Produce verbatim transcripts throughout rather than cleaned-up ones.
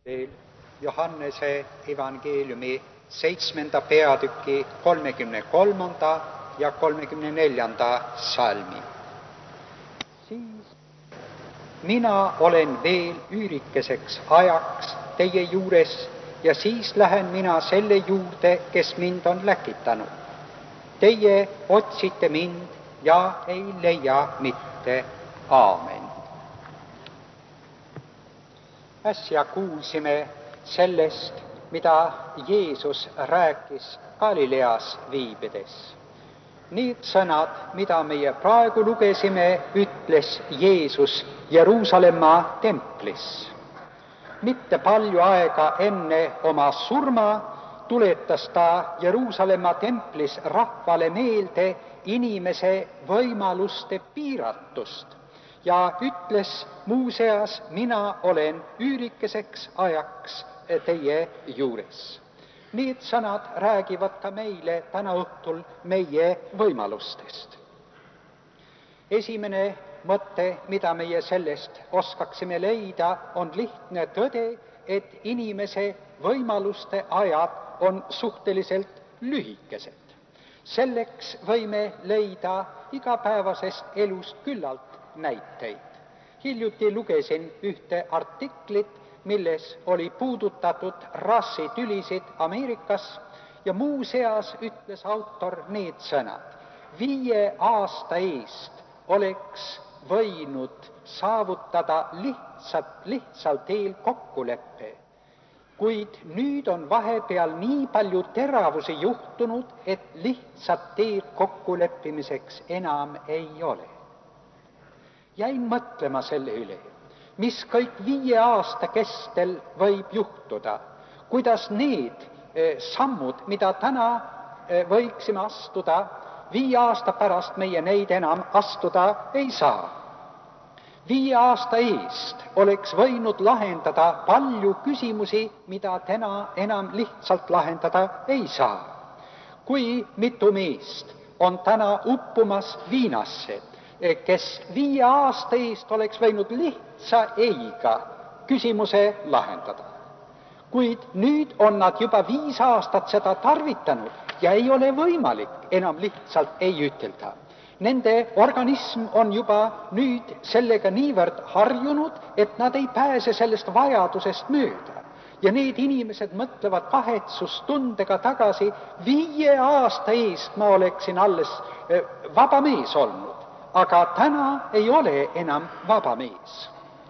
Johannese evangeeliumi seitsmenda peatüki kolmekümne kolmanda ja kolmekümne neljanda salmi. Siis mina olen veel üürikeseks ajaks teie juures ja siis lähen mina selle juurde, kes mind on läkitanud. Teie otsite mind ja ei leia mitte. Aamen. Äsja kuulsime sellest, mida Jeesus rääkis Galileas viibides. Need sõnad, mida meie praegu lugesime, ütles Jeesus Jeruusalemma templis. Mitte palju aega enne oma surma tuletas ta Jeruusalemma templis rahvale meelde inimese võimaluste piiratust ja ütles muuseas, mina olen üürikeseks ajaks teie juures. Need sõnad räägivad ka meile täna õhtul meie võimalustest. Esimene mõte, mida meie sellest oskaksime leida, on lihtne tõde, et inimese võimaluste ajad on suhteliselt lühikesed. Selleks võime leida igapäevasest elust küllalt näiteid. Hiljuti lugesin ühte artiklit, milles oli puudutatud rassitülisid Ameerikas ja muuseas ütles autor need sõnad. Viie aasta eest oleks võinud saavutada lihtsalt, lihtsal teel kokkuleppe, kuid nüüd on vahepeal nii palju teravusi juhtunud, et lihtsalt teel kokkuleppimiseks enam ei ole. Jäin mõtlema selle üle, mis kõik viie aasta kestel võib juhtuda, kuidas need sammud, mida täna võiksime astuda, viie aasta pärast meie neid enam astuda ei saa. Viie aasta eest oleks võinud lahendada palju küsimusi, mida täna enam lihtsalt lahendada ei saa. Kui mitu meest on täna uppumas viinasse, kes viie aasta eest oleks võinud lihtsa eiga küsimuse lahendada. Kuid nüüd on nad juba viis aastat seda tarvitanud ja ei ole võimalik enam lihtsalt ei ütelda. Nende organism on juba nüüd sellega niivõrd harjunud, et nad ei pääse sellest vajadusest mööda. Ja need inimesed mõtlevad kahetsustundega tagasi, viie aasta eest ma oleksin alles vaba mees olnud, aga täna ei ole enam vaba mees.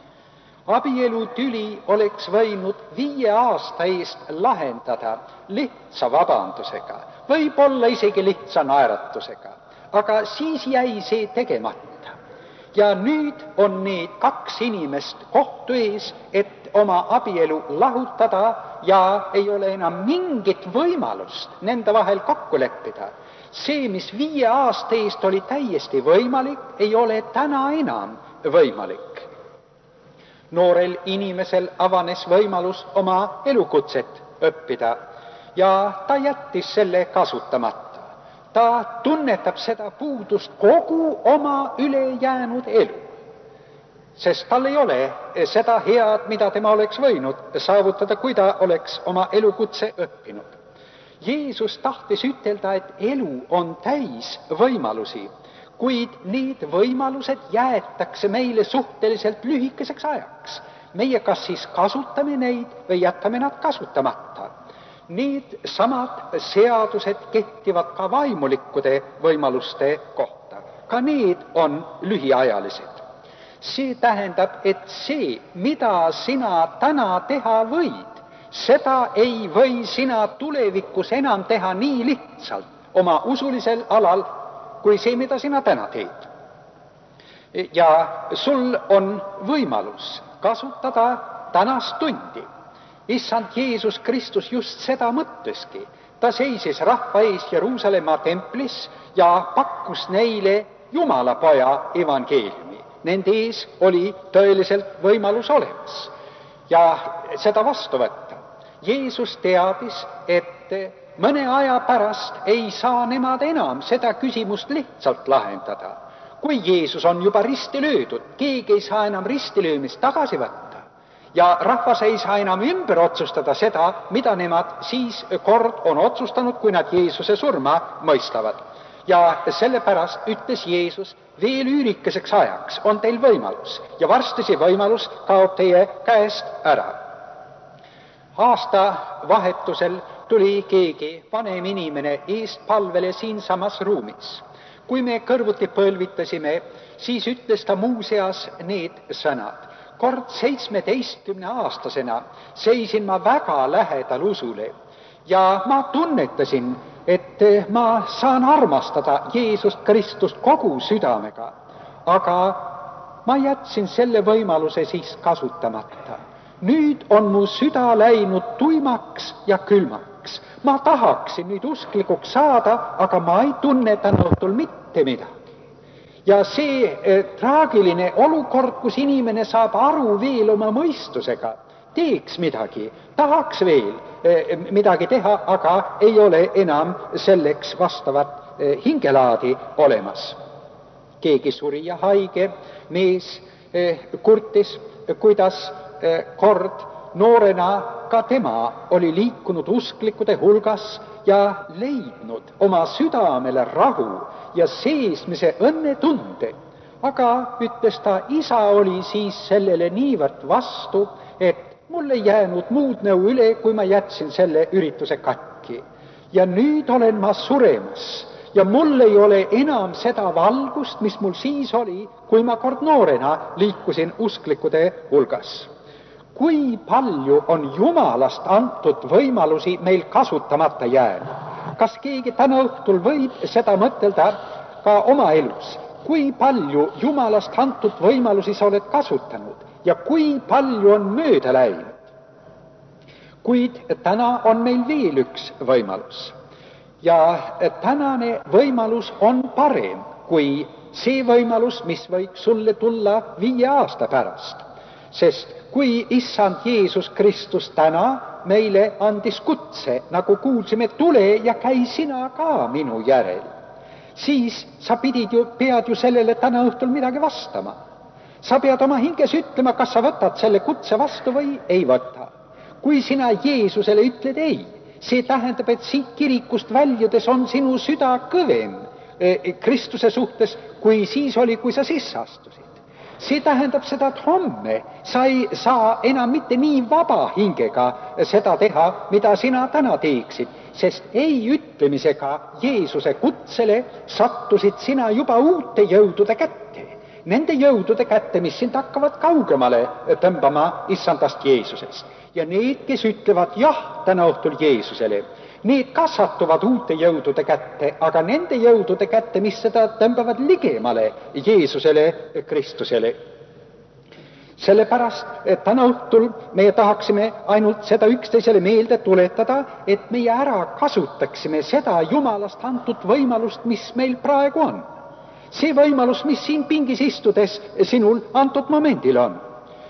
Abielutüli oleks võinud viie aasta eest lahendada lihtsa vabandusega, võib-olla isegi lihtsa naeratusega, aga siis jäi see tegemata. Ja nüüd on need kaks inimest kohtu ees, et oma abielu lahutada ja ei ole enam mingit võimalust nende vahel kokku leppida. See, mis viie aasta eest oli täiesti võimalik, ei ole täna enam võimalik. Noorel inimesel avanes võimalus oma elukutset õppida ja ta jättis selle kasutamata. Ta tunnetab seda puudust kogu oma ülejäänud elu, sest tal ei ole seda head, mida tema oleks võinud saavutada, kui ta oleks oma elukutse õppinud. Jeesus tahtis ütelda, et elu on täis võimalusi, kuid need võimalused jäetakse meile suhteliselt lühikeseks ajaks. Meie kas siis kasutame neid või jätame nad kasutamata. Need samad seadused kehtivad ka vaimulikkude võimaluste kohta. Ka need on lühiajalised. See tähendab, et see, mida sina täna teha võid, seda ei või sina tulevikus enam teha nii lihtsalt oma usulisel alal, kui see, mida sina täna teed. Ja sul on võimalus kasutada tänast tundi. Issand Jeesus Kristus just seda mõtleski. Ta seisis rahva ees Jeruusalemma templis ja pakkus neile Jumala poja evangeeliumi. Nende ees oli tõeliselt võimalus olemas ja seda vastu võtta. Jeesus teadis, et mõne aja pärast ei saa nemad enam seda küsimust lihtsalt lahendada. Kui Jeesus on juba risti löödud, keegi ei saa enam ristilöömist tagasi võtta. ja rahvas ei saa enam ümber otsustada seda, mida nemad siis kord on otsustanud, kui nad Jeesuse surma mõistavad. Ja sellepärast ütles Jeesus, veel üürikeseks ajaks on teil võimalus ja varsti see võimalus kaob teie käest ära. Aastavahetusel tuli keegi vanem inimene eestpalvele siinsamas ruumis. Kui me kõrvuti põlvitasime, siis ütles ta muuseas need sõnad. Kord seitsmeteistkümne aastasena seisin ma väga lähedal usule ja ma tunnetasin, et ma saan armastada Jeesust Kristust kogu südamega, aga ma jätsin selle võimaluse siis kasutamata. Nüüd on mu süda läinud tuimaks ja külmaks. Ma tahaksin nüüd usklikuks saada, aga ma ei tunne täna õhtul mitte midagi. Ja see eh, traagiline olukord, kus inimene saab aru veel oma mõistusega, teeks midagi, tahaks veel eh, midagi teha, aga ei ole enam selleks vastavat eh, hingelaadi olemas. Keegi suri ja haige mees eh, kurtis, kuidas eh, kord noorena ka tema oli liikunud usklikude hulgas ja leidnud oma südamele rahu ja seesmise õnnetunde. Aga ütles ta, isa oli siis sellele niivõrd vastu, et mul ei jäänud muud nõu üle, kui ma jätsin selle ürituse katki. Ja nüüd olen ma suremas ja mul ei ole enam seda valgust, mis mul siis oli, kui ma kord noorena liikusin usklikude hulgas. Kui palju on Jumalast antud võimalusi meil kasutamata jäänud? Kas keegi täna õhtul võib seda mõtelda ka oma elus? Kui palju Jumalast antud võimalusi sa oled kasutanud ja kui palju on mööda läinud? Kuid täna on meil veel üks võimalus. Ja tänane võimalus on parem kui see võimalus, mis võiks sulle tulla viie aasta pärast. Sest kui issand Jeesus Kristus täna meile andis kutse, nagu kuulsime, tule ja käi sina ka minu järel, siis sa pidid ju, pead ju sellele täna õhtul midagi vastama. Sa pead oma hinges ütlema, kas sa võtad selle kutse vastu või ei võta. Kui sina Jeesusele ütled ei, see tähendab, et siit kirikust väljudes on sinu süda kõvem Kristuse suhtes, kui siis oli, kui sa sisse astusid. See tähendab seda, et homme sa ei saa enam mitte nii vaba hingega seda teha, mida sina täna teeksid, sest ei ütlemisega Jeesuse kutsele sattusid sina juba uute jõudude kätte. Nende jõudude kätte, mis sind hakkavad kaugemale tõmbama issandast Jeesusest. Ja need, kes ütlevad jah täna õhtul Jeesusele, need kasvatuvad uute jõudude kätte, aga nende jõudude kätte, mis seda tõmbavad ligemale Jeesusele Kristusele. Sellepärast, et täna õhtul meie tahaksime ainult seda üksteisele meelde tuletada, et meie ära kasutaksime seda Jumalast antud võimalust, mis meil praegu on. See võimalus, mis siin pingis istudes sinul antud momendil on.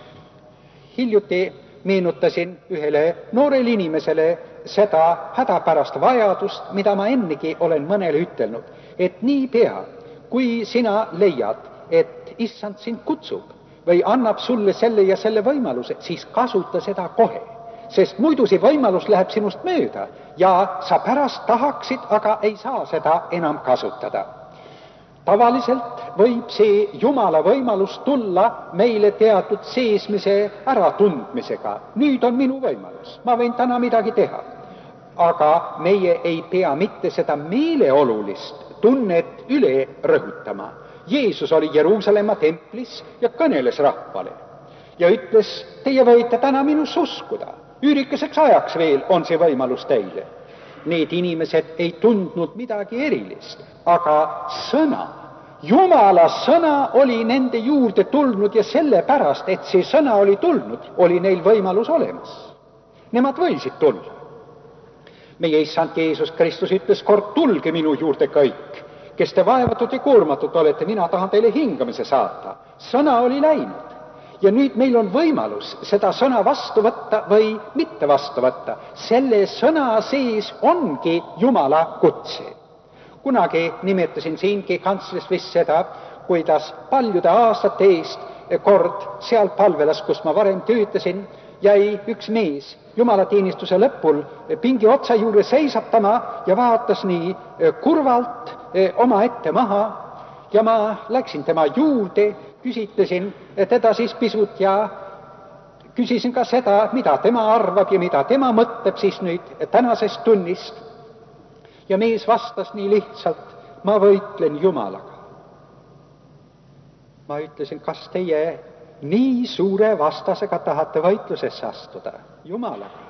Hiljuti meenutasin ühele noorele inimesele seda hädapärast vajadust, mida ma ennegi olen mõnele ütelnud, et niipea, kui sina leiad, et issand sind kutsub või annab sulle selle ja selle võimaluse, siis kasuta seda kohe, sest muidu see võimalus läheb sinust mööda ja sa pärast tahaksid, aga ei saa seda enam kasutada. Tavaliselt võib see Jumala võimalus tulla meile teatud seesmise äratundmisega. Nüüd on minu võimalus, ma võin täna midagi teha. Aga meie ei pea mitte seda meeleolulist tunnet üle rõhutama. Jeesus oli Jeruusalemma templis ja kõneles rahvale ja ütles, teie võite täna minusse uskuda. Üürikeseks ajaks veel on see võimalus teile. Need inimesed ei tundnud midagi erilist, aga sõna, Jumala sõna oli nende juurde tulnud ja sellepärast, et see sõna oli tulnud, oli neil võimalus olemas. Nemad võisid tulla. Meie issand Jeesus Kristus ütles kord, tulge minu juurde kõik, kes te vaevatud ja koormatud olete, mina tahan teile hingamise saata. Sõna oli läinud ja nüüd meil on võimalus seda sõna vastu võtta või mitte vastu võtta. Selle sõna sees ongi Jumala kutse. Kunagi nimetasin siingi kantslis vist seda, kuidas paljude aastate eest kord seal palvelas, kus ma varem töötasin, jäi üks mees jumalateenistuse lõpul pingi otsa juurde seisatama ja vaatas nii kurvalt oma ette maha ja ma läksin tema juurde, küsitlesin teda siis pisut ja küsisin ka seda, mida tema arvab ja mida tema mõtleb siis nüüd tänasest tunnist. Ja mees vastas nii lihtsalt, ma võitlen Jumalaga. Ma ütlesin, kas teie nii suure vastasega tahate võitlusesse astuda Jumalaga?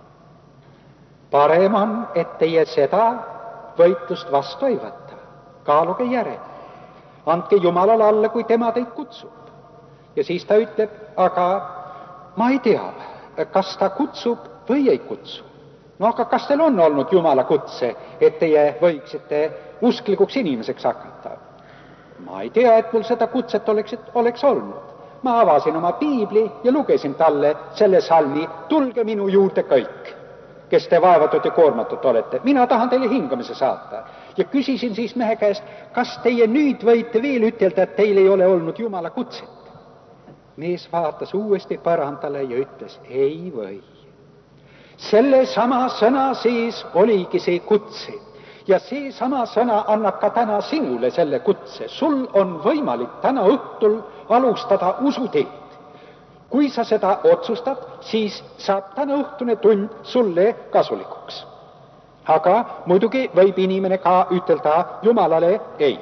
Parem on, et teie seda võitlust vastu ei võtta. Kaaluge järele. Andke Jumalale alla, kui tema teid kutsub. Ja siis ta ütleb, aga ma ei tea, kas ta kutsub või ei kutsu. No aga kas teil on olnud Jumala kutse, et teie võiksite usklikuks inimeseks hakata? Ma ei tea, et mul seda kutset oleks, oleks olnud. Ma avasin oma piibli ja lugesin talle selle salmi, tulge minu juurde kõik, kes te vaevatud ja koormatud olete. Mina tahan teile hingamise saata. Ja küsisin siis mehe käest, kas teie nüüd võite veel ütelda, et teil ei ole olnud Jumala kutset? Mees vaatas uuesti parandale ja ütles, ei või. Selle sama sõna sees oligi see kutse. Ja see sama sõna annab ka täna sinule selle kutse. Sul on võimalik täna õhtul alustada usuteed. Kui sa seda otsustad, siis saab täna õhtune tund sulle kasulikuks. Aga muidugi võib inimene ka ütelda Jumalale ei.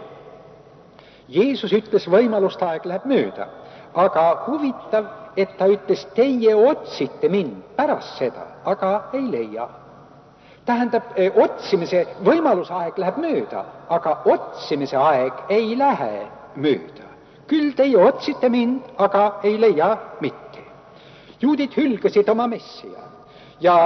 Jeesus ütles, võimalust aeg läheb mööda. Aga huvitav, et ta ütles, teie otsite mind pärast seda, aga ei leia. Tähendab, otsimise võimaluse aeg läheb mööda, aga otsimise aeg ei lähe mööda. Küll teie otsite mind, aga ei leia mitte. Juudid hülgasid oma messia ja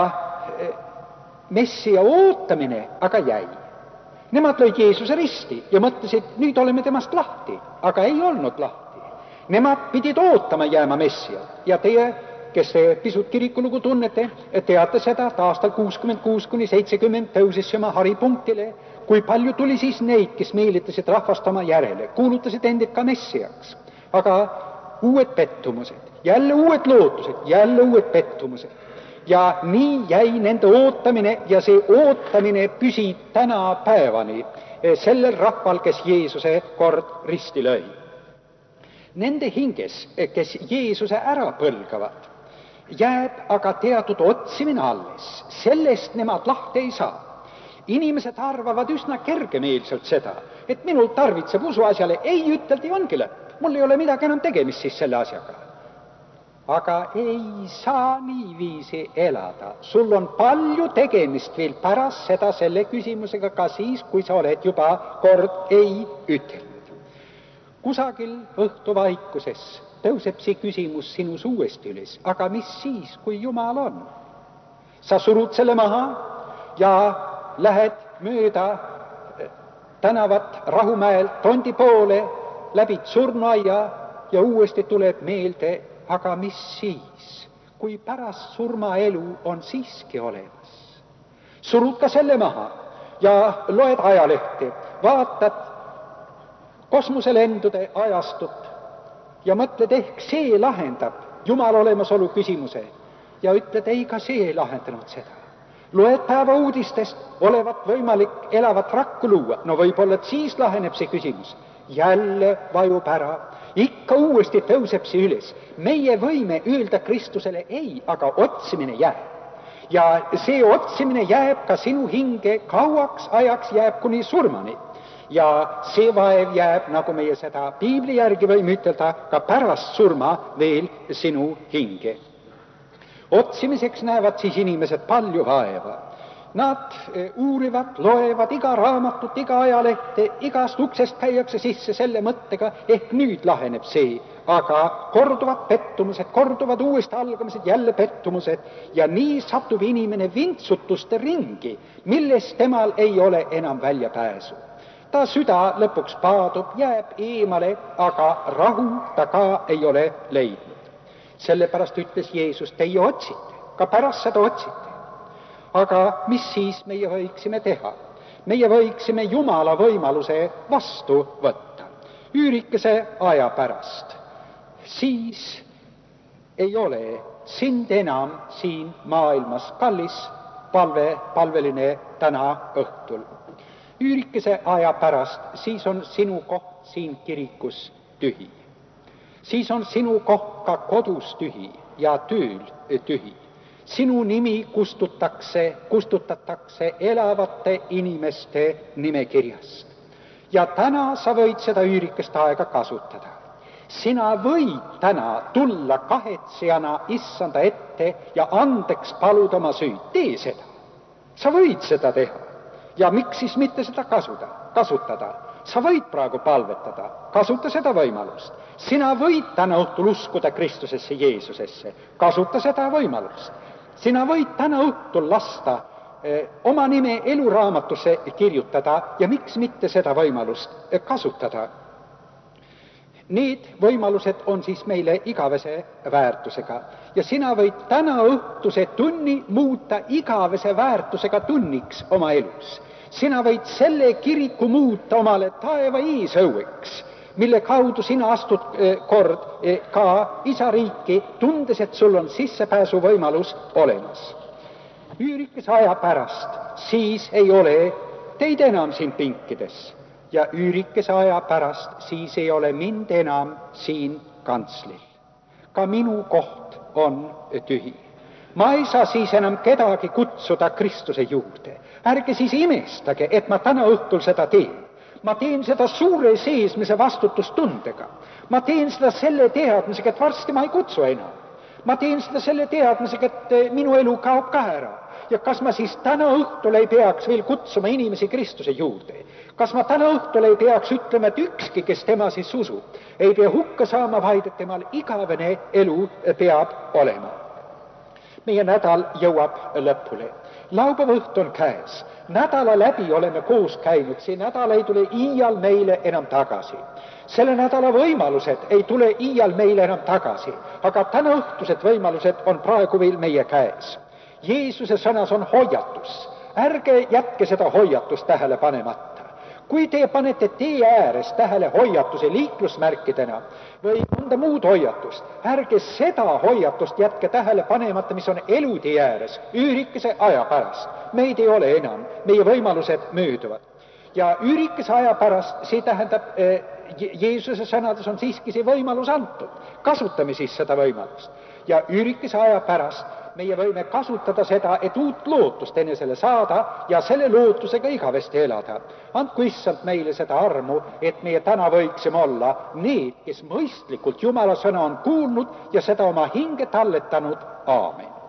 messia ootamine aga jäi. Nemad lõid Jeesuse risti ja mõtlesid, nüüd oleme temast lahti, aga ei olnud lahti. Nemad pidid ootama jääma messiat ja teie, kes te pisut kirikulugu tunnete, teate seda, et aastal kuuskümmend kuus kuni seitsekümmend tõusis oma haripunktile, kui palju tuli siis neid, kes meelitasid rahvast oma järele, kuulutasid endid ka messiaks. Aga uued pettumused, jälle uued lootused, jälle uued pettumused. Ja nii jäi nende ootamine ja see ootamine püsib täna päevani sellel rahval, kes Jeesuse kord risti lõi. Nende hinges, kes Jeesuse ära põlgavad, jääb aga teatud otsimine alles. Sellest nemad lahti ei saa. Inimesed arvavad üsna kergemeelselt seda, et minul tarvitseb usuasjale, ei üteldi, ongi lõpp. Mul ei ole midagi enam tegemist siis selle asjaga. Aga ei saa niiviisi elada. Sul on palju tegemist veel pärast seda selle küsimusega, ka siis, kui sa oled juba kord ei ütelnud. Kusagil õhtuvaikuses tõuseb see küsimus sinus uuesti üles. Aga mis siis, kui Jumal on? Sa surud selle maha ja lähed mööda tänavat Rahumäelt Tondi poole, läbid surnuaia ja uuesti tuleb meelde, aga mis siis, kui pärast surmaelu on siiski olemas? Surud ka selle maha ja loed ajalehti, vaatad kosmoselendude ajastut ja mõtled, ehk see lahendab Jumala olemasolu küsimuse ja ütled, ei, ka see ei lahendanud seda. Loed päeva uudistest, olevat võimalik elavat rakku luua, no võib-olla, et siis laheneb see küsimus. Jälle vajub ära, ikka uuesti tõuseb see üles. Meie võime öelda Kristusele ei, aga otsimine jääb. Ja see otsimine jääb ka sinu hinge, kauaks ajaks jääb kuni surmani. Ja see vaev jääb, nagu meie seda piibli järgi võime ütelda, ka pärast surma veel sinu hinge. Otsimiseks näevad siis inimesed palju vaeva. Nad uurivad, loevad iga raamatut, iga ajalehte, igast uksest käiakse sisse selle mõttega, ehk nüüd laheneb see. Aga korduvad pettumused, korduvad uuesti algamised, jälle pettumused ja nii satub inimene vintsutuste ringi, millest temal ei ole enam väljapääsu. Ta süda lõpuks paadub, jääb eemale, aga rahu ta ka ei ole leidnud. Sellepärast ütles Jeesus, teie otsite, ka pärast seda otsite. Aga mis siis meie võiksime teha? Meie võiksime Jumala võimaluse vastu võtta. Üürikese aja pärast siis ei ole sind enam siin maailmas, kallis palve, palveline täna õhtul. Üürikese aja pärast, siis on sinu koht siin kirikus tühi. Siis on sinu koht ka kodus tühi ja tööl tühi. Sinu nimi kustutakse, kustutatakse elavate inimeste nimekirjast. Ja täna sa võid seda üürikest aega kasutada. Sina võid täna tulla kahetsejana issanda ette ja andeks paluda oma süüd. Tee seda. Sa võid seda teha. Ja miks siis mitte seda kasuda, kasutada? Sa võid praegu palvetada, kasuta seda võimalust. Sina võid täna õhtul uskuda Kristusesse, Jeesusesse, kasuta seda võimalust. Sina võid täna õhtul lasta eh, oma nime eluraamatusse kirjutada ja miks mitte seda võimalust eh, kasutada. Need võimalused on siis meile igavese väärtusega ja sina võid täna õhtuse tunni muuta igavese väärtusega tunniks oma elus. Sina võid selle kiriku muuta omale taeva eesõueks, mille kaudu sina astud kord ka isariiki, tundes, et sul on sissepääsu võimalus olemas. Üürikese aja pärast siis ei ole teid enam siin pinkides ja üürikese aja pärast siis ei ole mind enam siin kantslil. Ka minu koht on tühi. Ma ei saa siis enam kedagi kutsuda Kristuse juurde. Ärge siis imestage, et ma täna õhtul seda teen. Ma teen seda suure seesmise vastutustundega. Ma teen seda selle teadmisega, et varsti ma ei kutsu enam. Ma teen seda selle teadmisega, et minu elu kaob ka ära. Ja kas ma siis täna õhtul ei peaks veel kutsuma inimesi Kristuse juurde? Kas ma täna õhtul ei peaks ütlema, et ükski, kes tema siis usub, ei pea hukka saama, vaid et temal igavene elu peab olema? Meie nädal jõuab lõpule. Laupäeva õht on käes. Nädala läbi oleme koos käinud. See nädal ei tule iial meile enam tagasi. Selle nädala võimalused ei tule iial meile enam tagasi. Aga täna õhtused võimalused on praegu veel meie käes. Jeesuse sõnas on hoiatus. Ärge jätke seda hoiatust tähele panemata. Kui te panete tee ääres tähele hoiatuse liiklusmärkidena või mõnda muud hoiatust, ärge seda hoiatust jätke tähele panemata, mis on elutee ääres, üürikese aja pärast. Meid ei ole enam, meie võimalused mööduvad. Ja üürikese aja pärast, see tähendab, Jeesuse sõnades on siiski see võimalus antud. Kasutame siis seda võimalust. Ja üürikese aja pärast meie võime kasutada seda, et uut lootust enesele saada ja selle lootusega igavesti elada. Andku issand meile seda armu, et meie täna võiksime olla need, kes mõistlikult Jumala sõna on kuulnud ja seda oma hinge talletanud. Aamen.